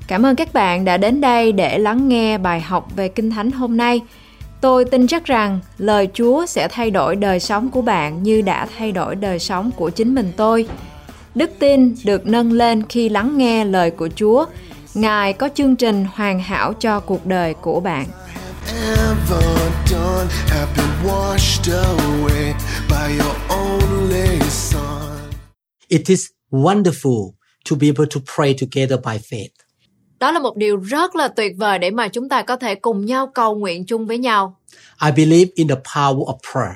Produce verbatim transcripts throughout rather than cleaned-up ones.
Cảm ơn các bạn đã đến đây để lắng nghe bài học về Kinh Thánh hôm nay. Tôi tin chắc rằng lời Chúa sẽ thay đổi đời sống của bạn như đã thay đổi đời sống của chính mình tôi. Đức tin được nâng lên khi lắng nghe lời của Chúa. Ngài có chương trình hoàn hảo cho cuộc đời của bạn. It is wonderful to be able to pray together by faith. Đó là một điều rất là tuyệt vời để mà chúng ta có thể cùng nhau cầu nguyện chung với nhau. I believe in the power of prayer.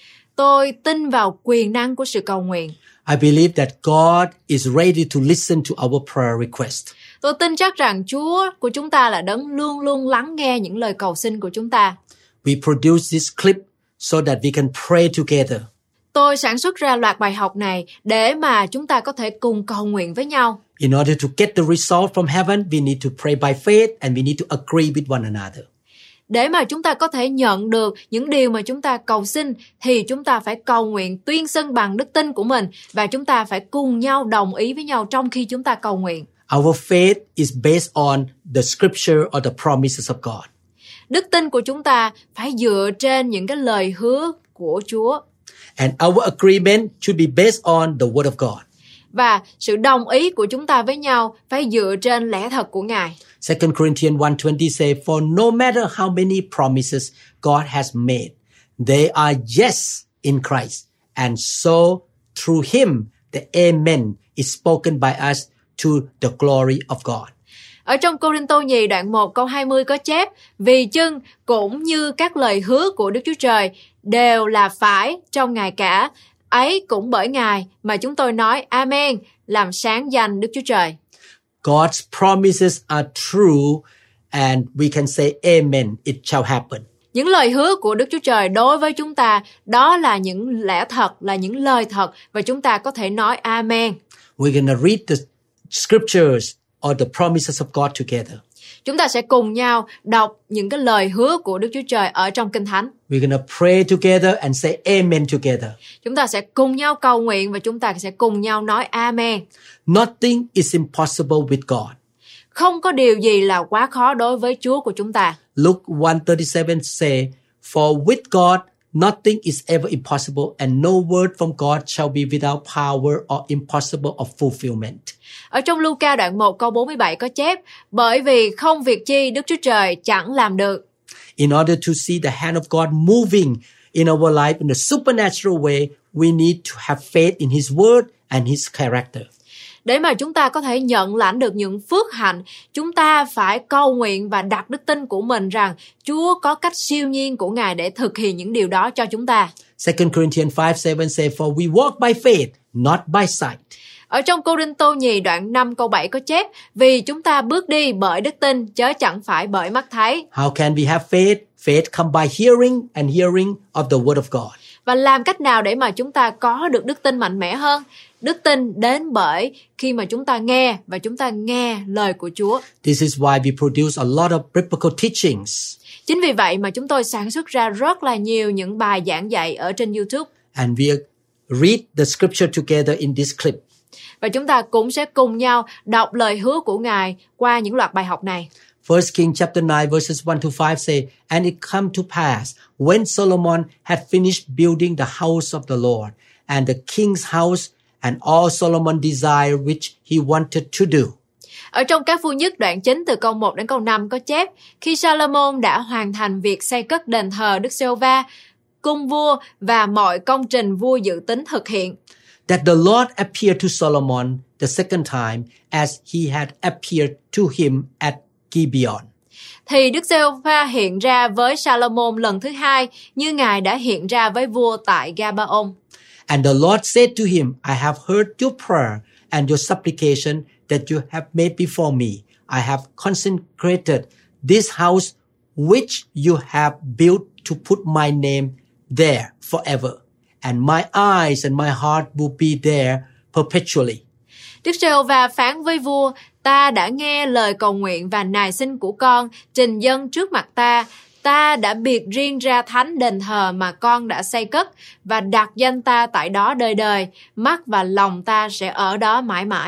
Tôi tin vào quyền năng của sự cầu nguyện. I believe that God is ready to listen to our prayer request. Tôi tin chắc rằng Chúa của chúng ta là đấng luôn luôn lắng nghe những lời cầu xin của chúng ta. We produce this clip so that we can pray together. Tôi sản xuất ra loạt bài học này để mà chúng ta có thể cùng cầu nguyện với nhau. In order to get the result from heaven, we need to pray by faith and we need to agree with one another. Để mà chúng ta có thể nhận được những điều mà chúng ta cầu xin thì chúng ta phải cầu nguyện tuyên xưng bằng đức tin của mình và chúng ta phải cùng nhau đồng ý với nhau trong khi chúng ta cầu nguyện. Our faith is based on the scripture or the promises of God. Đức tin của chúng ta phải dựa trên những cái lời hứa của Chúa. And our agreement should be based on the word of God. Và sự đồng ý của chúng ta với nhau phải dựa trên lẽ thật của Ngài. Second Corinthians one twenty say, for no matter how many promises God has made, they are yes in Christ. And so through him, the amen is spoken by us to the glory of God. Ở trong Cô-rinh-tô nhì đoạn một câu hai mươi có chép, vì chưng cũng như các lời hứa của Đức Chúa Trời đều là phải trong Ngài cả. Ấy cũng bởi Ngài mà chúng tôi nói Amen, làm sáng danh Đức Chúa Trời. God's promises are true and we can say Amen, it shall happen. Những lời hứa của Đức Chúa Trời đối với chúng ta, đó là những lẽ thật, là những lời thật và chúng ta có thể nói Amen. We're going to read the scriptures or the promises of God together. Chúng ta sẽ cùng nhau đọc những cái lời hứa của Đức Chúa Trời ở trong Kinh Thánh. We're going to pray together and say amen together. Chúng ta sẽ cùng nhau cầu nguyện và chúng ta sẽ cùng nhau nói Amen. Nothing is impossible with God. Không có điều gì là quá khó đối với Chúa của chúng ta. Luke one thirty-seven say, for with God nothing is ever impossible and no word from God shall be without power or impossible of fulfillment. Ở trong Luca đoạn một câu bốn mươi bảy có chép, bởi vì không việc chi Đức Chúa Trời chẳng làm được. In order to see the hand of God moving in our life in a supernatural way, we need to have faith in his word and his character. Để mà chúng ta có thể nhận lãnh được những phước hạnh, chúng ta phải cầu nguyện và đặt đức tin của mình rằng Chúa có cách siêu nhiên của Ngài để thực hiện những điều đó cho chúng ta. Second Corinthians five seven say, for we walk by faith, not by sight. Ở trong Cô-rinh-tô nhì đoạn năm câu bảy có chép, vì chúng ta bước đi bởi đức tin, chớ chẳng phải bởi mắt thấy. How can we have faith? Faith come by hearing and hearing of the word of God. Và làm cách nào để mà chúng ta có được đức tin mạnh mẽ hơn? Đức tin đến bởi khi mà chúng ta nghe và chúng ta nghe lời của Chúa. This is why we produce a lot of biblical teachings. Chính vì vậy mà chúng tôi sản xuất ra rất là nhiều những bài giảng dạy ở trên YouTube. And we read the scripture together in this clip. Và chúng ta cũng sẽ cùng nhau đọc lời hứa của Ngài qua những loạt bài học này. First Kings chapter nine verses one to five say, and it come to pass, when Solomon had finished building the house of the Lord, and the king's house, and all Solomon desired which he wanted to do. Ở trong Các Vua Nhất đoạn chín từ câu một đến câu năm có chép, khi Salomon đã hoàn thành việc xây cất đền thờ Đức Giê-hô-va, cung vua và mọi công trình vua dự tính thực hiện, that the Lord appeared to Solomon the second time as he had appeared to him at Gibeon. Thì Đức Giê-hô-va hiện ra với Salomon lần thứ hai như Ngài đã hiện ra với vua tại Gabaon. And the Lord said to him, I have heard your prayer and your supplication that you have made before me. I have consecrated this house which you have built to put my name there forever. And my eyes and my heart will be there perpetually. Đức Giê-hô-va phán với vua, ta đã nghe lời cầu nguyện và nài xin của con, trình dâng trước mặt ta. Ta đã biệt riêng ra thánh đền thờ mà con đã xây cất và đặt danh ta tại đó đời đời. Mắt và lòng ta sẽ ở đó mãi mãi.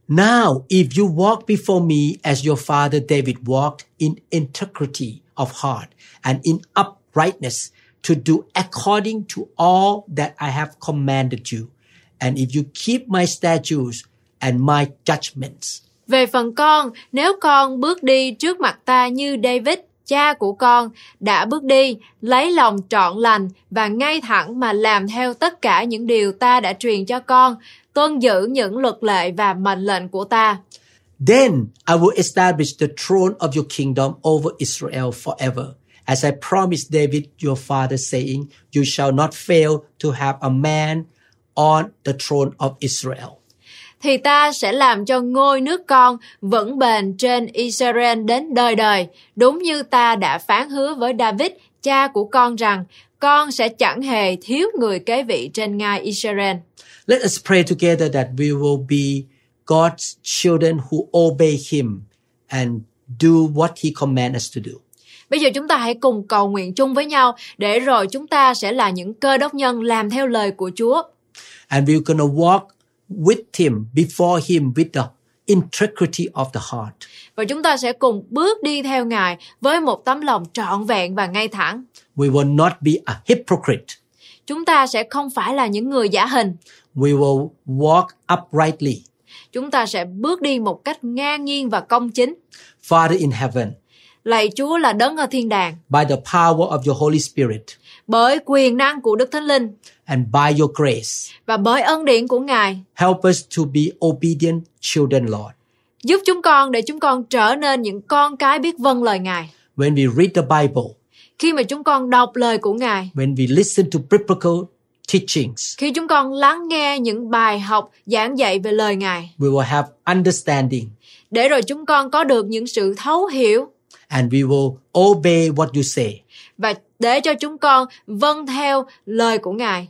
Now, if you walk before me as your father David walked in integrity of heart and in uprightness to do according to all that I have commanded you, and if you keep my statutes and my judgments. Về phần con, nếu con bước đi trước mặt ta như David, cha của con, đã bước đi, lấy lòng trọn lành và ngay thẳng mà làm theo tất cả những điều ta đã truyền cho con, tuân giữ những luật lệ và mệnh lệnh của ta. Then I will establish the throne of your kingdom over Israel forever, as I promised David your father, saying, you shall not fail to have a man on the throne of Israel. Thì ta sẽ làm cho ngôi nước con vững bền trên Israel đến đời đời, đúng như ta đã phán hứa với David, cha của con rằng, con sẽ chẳng hề thiếu người kế vị trên ngai Israel. Let us pray together that we will be God's children who obey him and do what he commands us to do. Bây giờ chúng ta hãy cùng cầu nguyện chung với nhau, để rồi chúng ta sẽ là những cơ đốc nhân làm theo lời của Chúa. And we're going to walk with him, before him, with the integrity of the heart. Và chúng ta sẽ cùng bước đi theo Ngài với một tấm lòng trọn vẹn và ngay thẳng. We will not be a hypocrite. Chúng ta sẽ không phải là những người giả hình. We will walk uprightly. Chúng ta sẽ bước đi một cách ngang nhiên và công chính. Father in heaven, Lạy Chúa là đấng ở thiên đàng, by the power of your Holy Spirit bởi quyền năng của Đức Thánh Linh and by your grace, và bởi ân điển của Ngài, help us to be obedient children, Lord. giúp chúng con để chúng con trở nên những con cái biết vâng lời Ngài. When we read the Bible, Khi mà chúng con đọc lời của Ngài, when we listen to biblical teachings, khi chúng con lắng nghe những bài học giảng dạy về lời Ngài, we will have understanding để rồi chúng con có được những sự thấu hiểu and we will obey what you say. và để cho chúng con vâng theo lời của Ngài.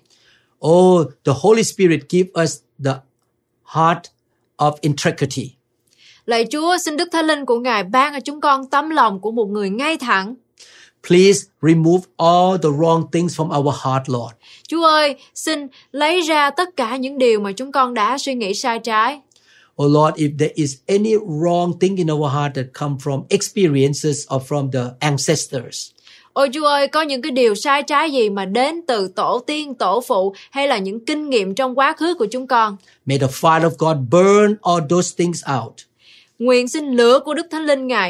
Oh, the Holy Spirit give us the heart of integrity. Lạy Chúa, xin Đức Thánh Linh của Ngài ban cho chúng con tấm lòng của một người ngay thẳng. Please remove all the wrong things from our heart, Lord. Chúa ơi, xin lấy ra tất cả những điều mà chúng con đã suy nghĩ sai trái. Oh Lord, if there is any wrong thing in our heart that come from experiences or from the ancestors, Ôi Chúa ơi, có những cái điều sai trái gì mà đến từ tổ tiên, tổ phụ hay là những kinh nghiệm trong quá khứ của chúng con, may the fire of God burn all those things out. nguyện xin lửa của Đức Thánh Linh Ngài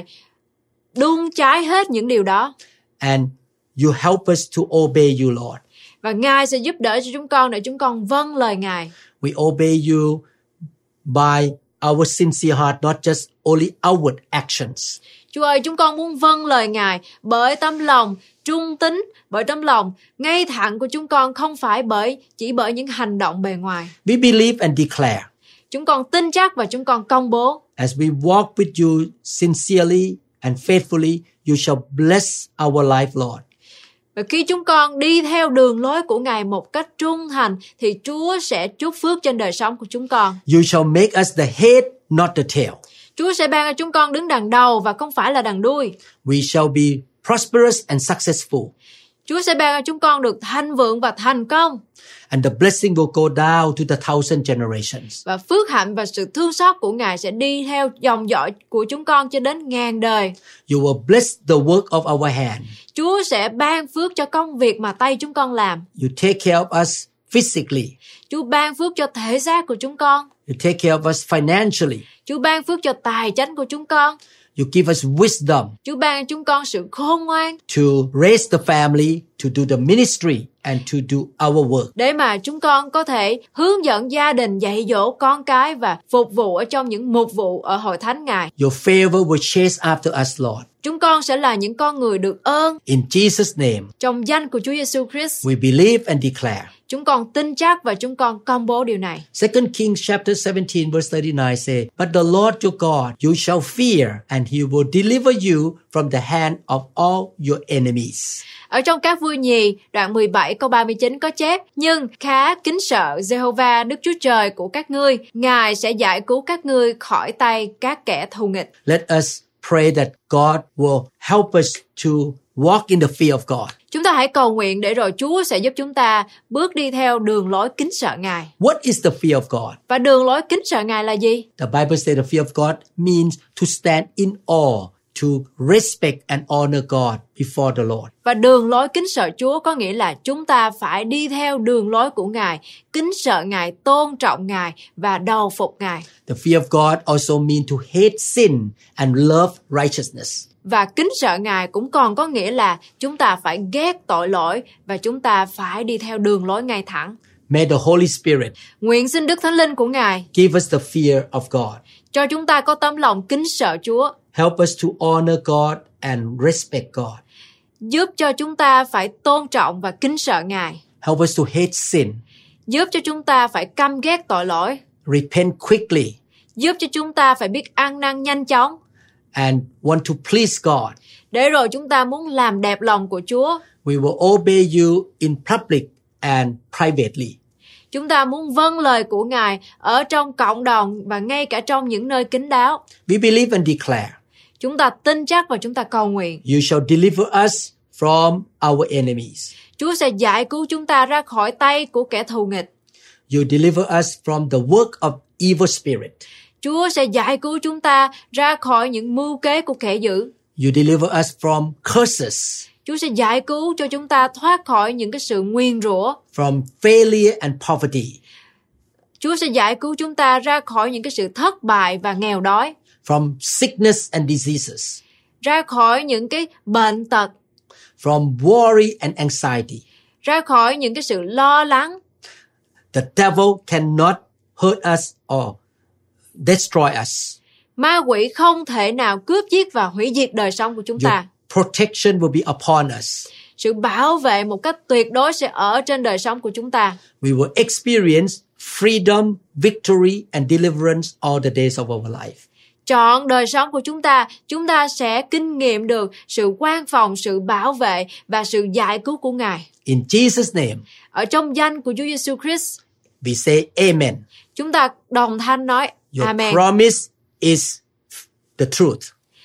đun cháy hết những điều đó. And you help us to obey you, Lord. Và Ngài sẽ giúp đỡ cho chúng con để chúng con vâng lời Ngài. We obey you by our sincere heart, not just only outward actions. Chúa ơi, chúng con muốn vâng lời Ngài bởi tấm lòng trung tín, bởi tấm lòng ngay thẳng của chúng con, không phải bởi chỉ bởi những hành động bề ngoài. We believe and declare, Chúng con tin chắc và chúng con công bố. as we walk with you sincerely and faithfully, you shall bless our life, Lord. Và khi chúng con đi theo đường lối của Ngài một cách trung thành, thì Chúa sẽ chúc phước trên đời sống của chúng con. You shall make us the head, not the tail. Chúa sẽ ban cho chúng con đứng đằng đầu và không phải là đằng đuôi. We shall be prosperous and successful. Chúa sẽ ban cho chúng con được thanh vượng và thành công. And the blessing will go down to the thousand generations. Và phước hạnh và sự thương xót của Ngài sẽ đi theo dòng dõi của chúng con cho đến ngàn đời. You will bless the work of our hand. Chúa sẽ ban phước cho công việc mà tay chúng con làm. You take care of us physically. Chúa ban phước cho thể xác của chúng con. You take care of us financially. Chúa ban phước cho tài chánh của chúng con. You give us wisdom Chúa ban cho chúng con sự khôn ngoan to raise the family, to do the ministry, and to do our work. để mà chúng con có thể hướng dẫn gia đình, dạy dỗ con cái và phục vụ ở trong những mục vụ ở hội thánh Ngài. Your favor will chase after us, Lord. Chúng con sẽ là những con người được ơn. In Jesus' name, Trong danh của Chúa Giêsu Christ, we believe and declare. chúng con tin chắc và chúng con công bố điều này. Second Kings chapter seventeen verse thirty-nine say, But the Lord your God you shall fear, and he will deliver you from the hand of all your enemies. Ở trong Các Vua Nhì, đoạn mười bảy câu ba mươi chín có chép: Nhưng khá kính sợ Giê-hô-va Đức Chúa Trời của các ngươi, Ngài sẽ giải cứu các ngươi khỏi tay các kẻ thù nghịch. Let us pray that God will help us to walk in the fear of God. Chúng ta hãy cầu nguyện để rồi Chúa sẽ giúp chúng ta bước đi theo đường lối kính sợ Ngài. What is the fear of God? Và đường lối kính sợ Ngài là gì? The Bible says the fear of God means to stand in awe, to respect and honor God before the Lord. Và đường lối kính sợ Chúa có nghĩa là chúng ta phải đi theo đường lối của Ngài, kính sợ Ngài, tôn trọng Ngài và đầu phục Ngài. The fear of God also means to hate sin and love righteousness. Và kính sợ Ngài cũng còn có nghĩa là chúng ta phải ghét tội lỗi và chúng ta phải đi theo đường lối ngay thẳng. May the Holy Spirit Nguyện xin Đức Thánh Linh của Ngài give us the fear of God. cho chúng ta có tấm lòng kính sợ Chúa. Help us to honor God and respect God. Giúp cho chúng ta phải tôn trọng và kính sợ Ngài. Help us to hate sin. Giúp cho chúng ta phải căm ghét tội lỗi. Repent quickly. Giúp cho chúng ta phải biết ăn năn nhanh chóng. And want to please God. Để rồi chúng ta muốn làm đẹp lòng của Chúa. We will obey you in public and privately. Chúng ta muốn vâng lời của Ngài ở trong cộng đồng và ngay cả trong những nơi kín đáo. We believe and declare. Chúng ta tin chắc và chúng ta cầu nguyện. You shall deliver us from our enemies. Chúa sẽ giải cứu chúng ta ra khỏi tay của kẻ thù nghịch. You deliver us from the work of evil spirit. Chúa sẽ giải cứu chúng ta ra khỏi những mưu kế của kẻ dữ. You deliver us from curses. Chúa sẽ giải cứu cho chúng ta thoát khỏi những cái sự nguyền rủa. From failure and poverty. Chúa sẽ giải cứu chúng ta ra khỏi những cái sự thất bại và nghèo đói. From sickness and diseases. Ra khỏi những cái bệnh tật. From worry and anxiety. Ra khỏi những cái sự lo lắng. The devil cannot hurt us or destroy us. Ma quỷ không thể nào cướp giết và hủy diệt đời sống của chúng Your ta. protection will be upon us. Sự bảo vệ một cách tuyệt đối sẽ ở trên đời sống của chúng ta. We will experience freedom, victory and deliverance all the days of our life. Trọn đời sống của chúng ta, chúng ta sẽ kinh nghiệm được sự quan phòng, sự bảo vệ và sự giải cứu của Ngài. In Jesus' name, Ở trong danh của Chúa Giêsu Christ, we say amen. chúng ta đồng thanh nói Your Amen. promise is the truth.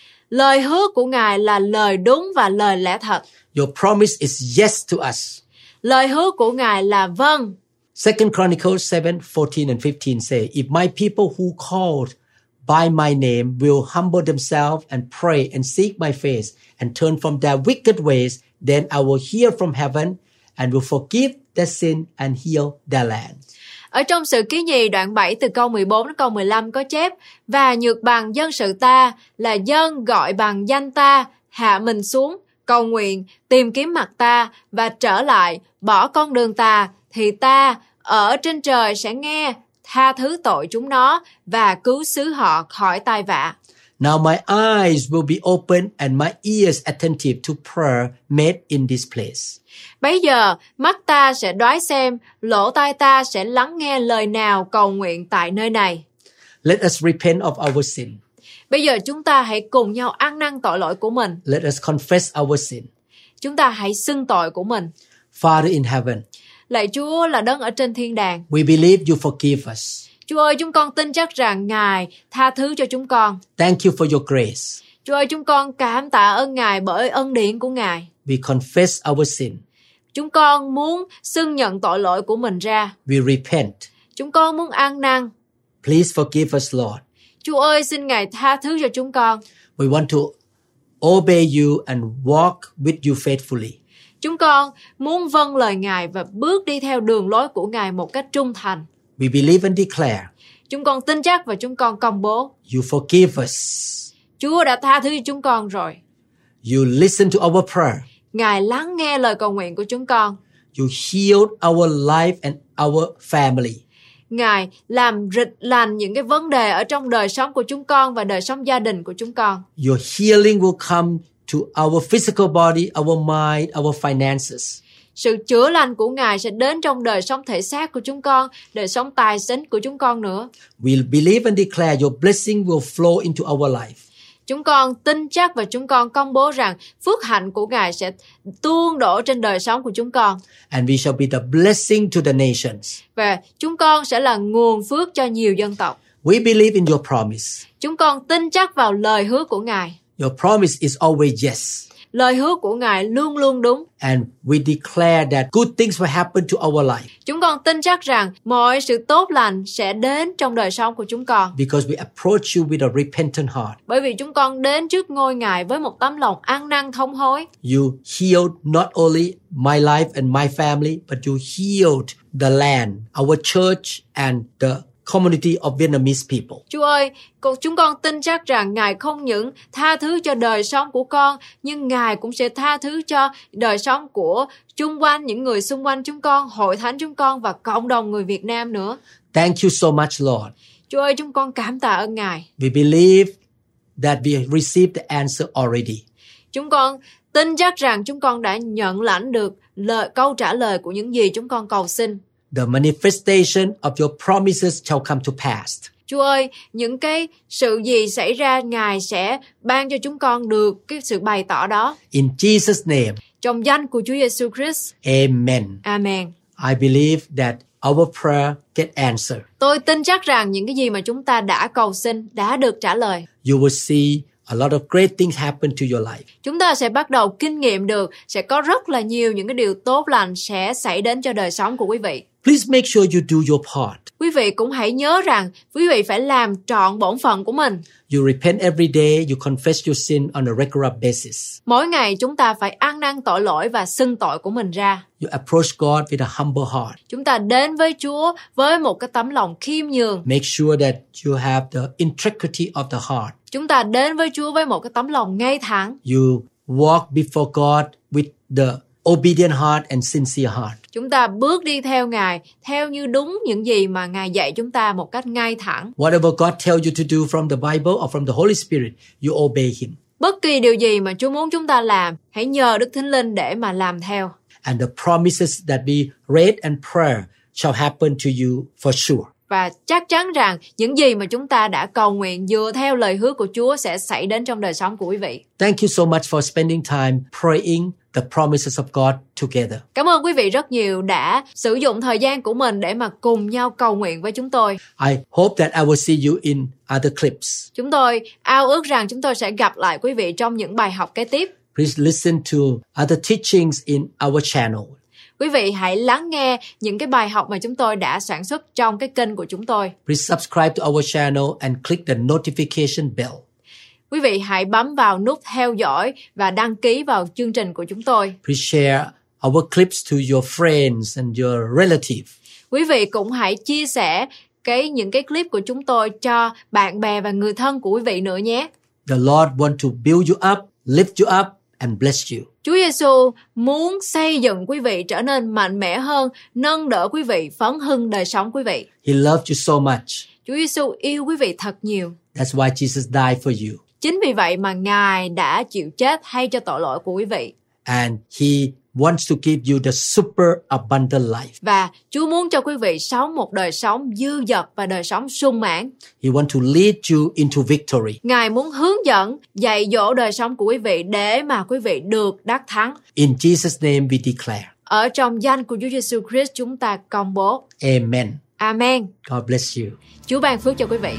Lời hứa của Ngài là lời đúng và lời lẽ thật. Your promise is yes to us. Lời hứa của Ngài là vâng. Second Chronicles seven, fourteen and fifteen say, if my people who called by my name will humble themselves and pray and seek my face and turn from their wicked ways, then I will hear from heaven and will forgive their sin and heal their land. Ở trong Sử Ký Nhì đoạn bảy từ câu mười bốn đến câu mười lăm có chép: Và nhược bằng dân sự ta là dân gọi bằng danh ta, hạ mình xuống, cầu nguyện, tìm kiếm mặt ta và trở lại, bỏ con đường ta, thì ta ở trên trời sẽ nghe, tha thứ tội chúng nó và cứu xứ họ khỏi tai vạ. Now my eyes will be open and my ears attentive to prayer made in this place. Bấy giờ, mắt ta sẽ đoái xem, lỗ tai ta sẽ lắng nghe lời nào cầu nguyện tại nơi này. Let us repent of our sin. Bây giờ chúng ta hãy cùng nhau ăn năn tội lỗi của mình. Let us confess our sin. Chúng ta hãy xưng tội của mình. Father in heaven, Lạy Chúa là đấng ở trên thiên đàng. we believe you forgive us. Chúa ơi, chúng con tin chắc rằng Ngài tha thứ cho chúng con. Thank you for your grace. Chúa ơi, chúng con cảm tạ ơn Ngài bởi ân điển của Ngài. We confess our sin. Chúng con muốn xưng nhận tội lỗi của mình ra. We repent. Chúng con muốn ăn năn. Please forgive us, Lord. Chúa ơi, xin Ngài tha thứ cho chúng con. We want to obey you and walk with you faithfully. Chúng con muốn vâng lời Ngài và bước đi theo đường lối của Ngài một cách trung thành. We believe and declare Chúng con tin chắc và chúng con công bố. you forgive us. Chúa đã tha thứ cho chúng con rồi. You listen to our prayer. Ngài lắng nghe lời cầu nguyện của chúng con. You healed our life and our family. Ngài làm rịch lành những cái vấn đề ở trong đời sống của chúng con và đời sống gia đình của chúng con. Your healing will come to our physical body, our mind, our finances. Sự chữa lành của Ngài sẽ đến trong đời sống thể xác của chúng con, đời sống tài chính của chúng con nữa. We believe and declare your blessing will flow into our life. Chúng con tin chắc và chúng con công bố rằng phước hạnh của Ngài sẽ tuôn đổ trên đời sống của chúng con. And we shall be the blessing to the nations. Và chúng con sẽ là nguồn phước cho nhiều dân tộc. We believe in your promise. Chúng con tin chắc vào lời hứa của Ngài. Your promise is always yes. lời hứa của Ngài luôn luôn đúng. And we declare that good things will happen to our life. Chúng con tin chắc rằng mọi sự tốt lành sẽ đến trong đời sống của chúng con. Because we approach you with a repentant heart. Bởi vì chúng con đến trước ngôi Ngài với một tấm lòng ăn năn thông hối. You healed not only my life and my family, but you healed the land, our church and the community of Vietnamese people. Chúa ơi, chúng con tin chắc rằng Ngài không những tha thứ cho đời sống của con, nhưng Ngài cũng sẽ tha thứ cho đời sống của chung quanh, những người xung quanh chúng con, hội thánh chúng con và cộng đồng người Việt Nam nữa. Thank you so much, Lord. Chúa ơi, chúng con cảm tạ ơn Ngài. We believe that we received the answer already. Chúng con tin chắc rằng chúng con đã nhận lãnh được lời câu trả lời của những gì chúng con cầu xin. The manifestation of your promises shall come to pass. Chúa ơi, những cái sự gì xảy ra, Ngài sẽ ban cho chúng con được cái sự bày tỏ đó. In Jesus' name. Trong danh của Chúa Giêsu Christ. Amen. Amen. I believe that our prayer get answered. Tôi tin chắc rằng những cái gì mà chúng ta đã cầu xin đã được trả lời. You will see a lot of great things happen to your life. Chúng ta sẽ bắt đầu kinh nghiệm được sẽ có rất là nhiều những cái điều tốt lành sẽ xảy đến cho đời sống của quý vị. Please make sure you do your part. Quý vị cũng hãy nhớ rằng quý vị phải làm trọn bổn phận của mình. You repent every day, you confess your sin on a regular basis. Mỗi ngày chúng ta phải ăn năn tội lỗi và xưng tội của mình ra. You approach God with a humble heart. Chúng ta đến với Chúa với một cái tấm lòng khiêm nhường. Make sure that you have the integrity of the heart. Chúng ta đến với Chúa với một cái tấm lòng ngay thẳng. You walk before God with the obedient heart and sincere heart. Chúng ta bước đi theo Ngài theo như đúng những gì mà Ngài dạy chúng ta một cách ngay thẳng. Whatever God tells you to do from the Bible or from the Holy Spirit, you obey Him. Bất kỳ điều gì mà Chúa muốn chúng ta làm, hãy nhờ Đức Thánh Linh để mà làm theo. And the promises that we read and prayer shall happen to you for sure. Và chắc chắn rằng những gì mà chúng ta đã cầu nguyện dựa theo lời hứa của Chúa sẽ xảy đến trong đời sống của quý vị. Thank you so much for spending time praying the promises of God together. Cảm ơn quý vị rất nhiều đã sử dụng thời gian của mình để mà cùng nhau cầu nguyện với chúng tôi. I hope that I will see you in other clips. Chúng tôi ao ước rằng chúng tôi sẽ gặp lại quý vị trong những bài học kế tiếp. Please listen to other teachings in our channel. Quý vị hãy lắng nghe những cái bài học mà chúng tôi đã sản xuất trong cái kênh của chúng tôi. Please subscribe to our channel and click the notification bell. Quý vị hãy bấm vào nút theo dõi và đăng ký vào chương trình của chúng tôi. Please share our clips to your friends and your relatives. Quý vị cũng hãy chia sẻ cái những cái clip của chúng tôi cho bạn bè và người thân của quý vị nữa nhé. The Lord want to build you up, lift you up and bless you. Chúa Giêsu muốn xây dựng quý vị trở nên mạnh mẽ hơn, nâng đỡ quý vị, phấn hưng đời sống quý vị. He loved you so much. Chúa Giêsu yêu quý vị thật nhiều. That's why Jesus died for you. Chính vì vậy mà Ngài đã chịu chết thay cho tội lỗi của quý vị. And He wants to give you the super abundant life. Và Chúa muốn cho quý vị sống một đời sống dư dật và đời sống sung mãn. He wants to lead you into victory. Ngài muốn hướng dẫn, dạy dỗ đời sống của quý vị để mà quý vị được đắc thắng. In Jesus' name we declare. Ở trong danh của Chúa Giêsu Christ chúng ta công bố. Amen. Amen. God bless you. Chúa ban phước cho quý vị.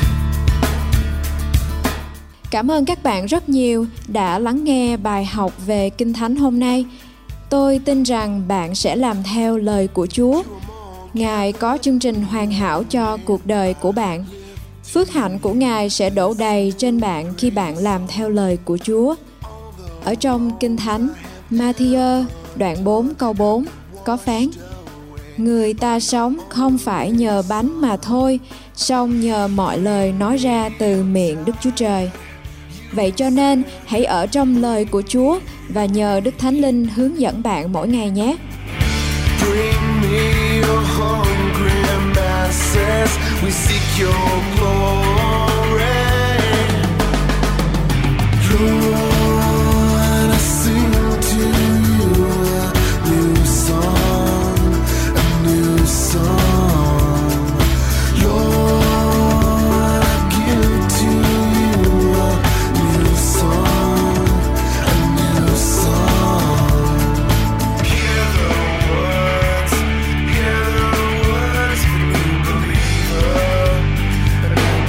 Cảm ơn các bạn rất nhiều đã lắng nghe bài học về Kinh Thánh hôm nay. Tôi tin rằng bạn sẽ làm theo lời của Chúa. Ngài có chương trình hoàn hảo cho cuộc đời của bạn. Phước hạnh của Ngài sẽ đổ đầy trên bạn khi bạn làm theo lời của Chúa. Ở trong Kinh Thánh, Ma-thi-ơ đoạn bốn câu bốn có phán: Người ta sống không phải nhờ bánh mà thôi, song nhờ mọi lời nói ra từ miệng Đức Chúa Trời. Vậy cho nên, hãy ở trong lời của Chúa và nhờ Đức Thánh Linh hướng dẫn bạn mỗi ngày nhé. Bring me your hungry masses, we seek your glory. Lord, I sing to you a new song, a new song. Lord, I give to you a new song, a new song. Hear the words, hear the words of a new believer, and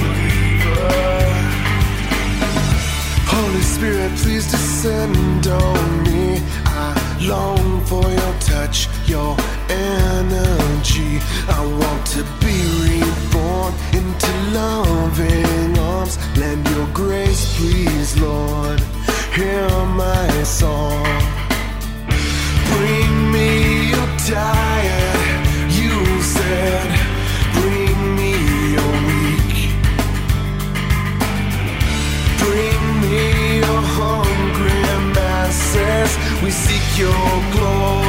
please descend on me. I long for your touch, your energy. I want to be reborn into loving arms. Lend your grace, please, Lord. Hear my song. Bring me your tired, you said. Bring me your weak. Bring me your hungry masses. We seek your glory.